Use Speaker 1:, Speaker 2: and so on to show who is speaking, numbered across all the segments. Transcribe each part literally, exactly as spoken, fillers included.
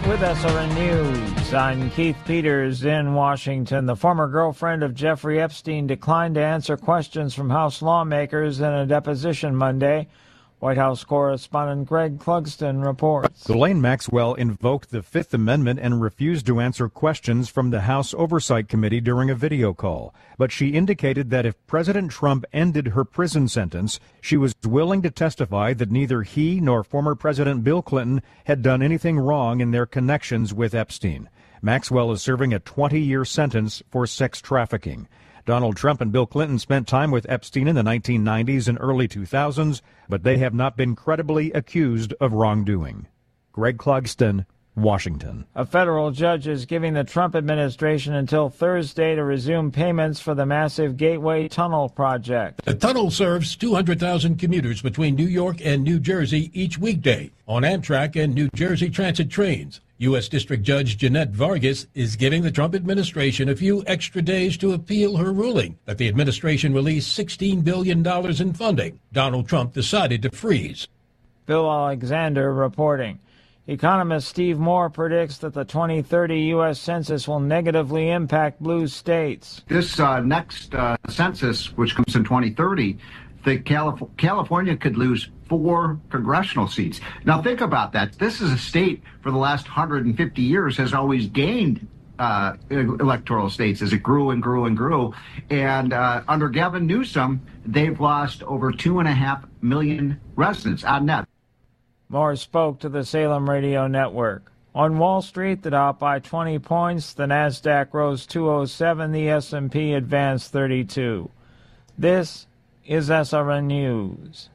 Speaker 1: with S R N News. I'm Keith Peters in Washington. The former girlfriend of Jeffrey Epstein declined to answer questions from House lawmakers in a deposition Monday. White House correspondent Greg Clugston reports.
Speaker 2: Ghislaine Maxwell invoked the Fifth Amendment and refused to answer questions from the House Oversight Committee during a video call. But she indicated that if President Trump ended her prison sentence, she was willing to testify that neither he nor former President Bill Clinton had done anything wrong in their connections with Epstein. Maxwell is serving a twenty-year sentence for sex trafficking. Donald Trump and Bill Clinton spent time with Epstein in the nineteen nineties and early two thousands, but they have not been credibly accused of wrongdoing. Greg Clugston, Washington.
Speaker 1: A federal judge is giving the Trump administration until Thursday to resume payments for the massive Gateway Tunnel project.
Speaker 3: The tunnel serves two hundred thousand commuters between New York and New Jersey each weekday on Amtrak and New Jersey Transit trains. U S. District Judge Jeanette Vargas is giving the Trump administration a few extra days to appeal her ruling that the administration release sixteen billion dollars in funding Donald Trump decided to freeze.
Speaker 1: Bill Alexander reporting. Economist Steve Moore predicts that the twenty thirty U S Census will negatively impact blue states.
Speaker 4: This uh, next uh, census, which comes in twenty thirty, the Calif- California could lose four congressional seats. Now think about that. This is a state for the last one hundred fifty years has always gained uh, electoral states as it grew and grew and grew. And uh, under Gavin Newsom, they've lost over two and a half million residents on net.
Speaker 1: Moore spoke to the Salem Radio Network. On Wall Street, the Dow by twenty points, the Nasdaq rose two oh seven, the S and P advanced thirty-two. This is S R N News.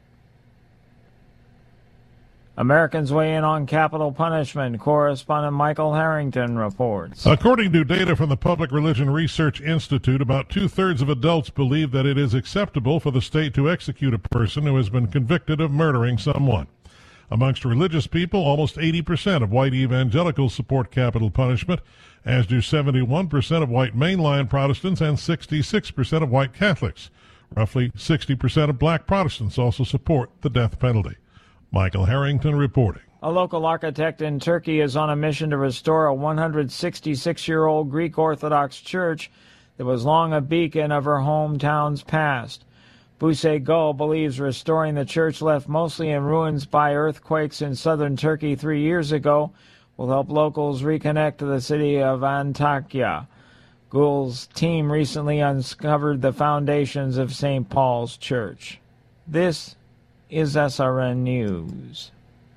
Speaker 1: Americans weigh in on capital punishment. Correspondent Michael Harrington reports.
Speaker 5: According to data from the Public Religion Research Institute, about two-thirds of adults believe that it is acceptable for the state to execute a person who has been convicted of murdering someone. Amongst religious people, almost eighty percent of white evangelicals support capital punishment, as do seventy-one percent of white mainline Protestants and sixty-six percent of white Catholics. Roughly sixty percent of black Protestants also support the death penalty. Michael Harrington reporting.
Speaker 1: A local architect in Turkey is on a mission to restore a one hundred sixty-six-year-old Greek Orthodox church that was long a beacon of her hometown's past. Buse Go believes restoring the church left mostly in ruins by earthquakes in southern Turkey three years ago will help locals reconnect to the city of Antakya. Gul's team recently uncovered the foundations of Saint Paul's Church. This is S R N News.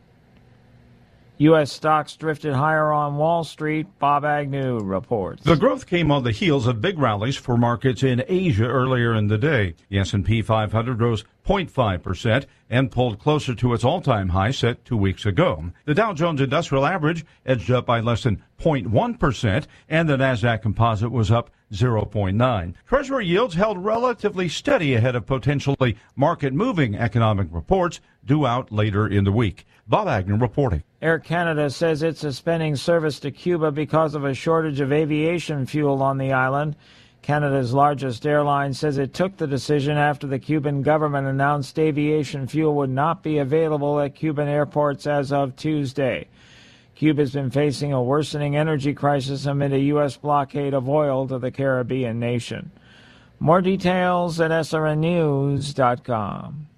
Speaker 1: U S stocks drifted higher on Wall Street. Bob Agnew reports.
Speaker 6: The growth came on the heels of big rallies for markets in Asia earlier in the day. The S and P five hundred rose zero point five percent and pulled closer to its all-time high set two weeks ago. The Dow Jones Industrial Average edged up by less than zero point one percent, and the Nasdaq Composite was up zero point nine. Treasury yields held relatively steady ahead of potentially market-moving economic reports due out later in the week. Bob Agnew reporting.
Speaker 1: Air Canada says it's suspending service to Cuba because of a shortage of aviation fuel on the island. Canada's largest airline says it took the decision after the Cuban government announced aviation fuel would not be available at Cuban airports as of Tuesday. Cuba has been facing a worsening energy crisis amid a U S blockade of oil to the Caribbean nation. More details at S R N news dot com.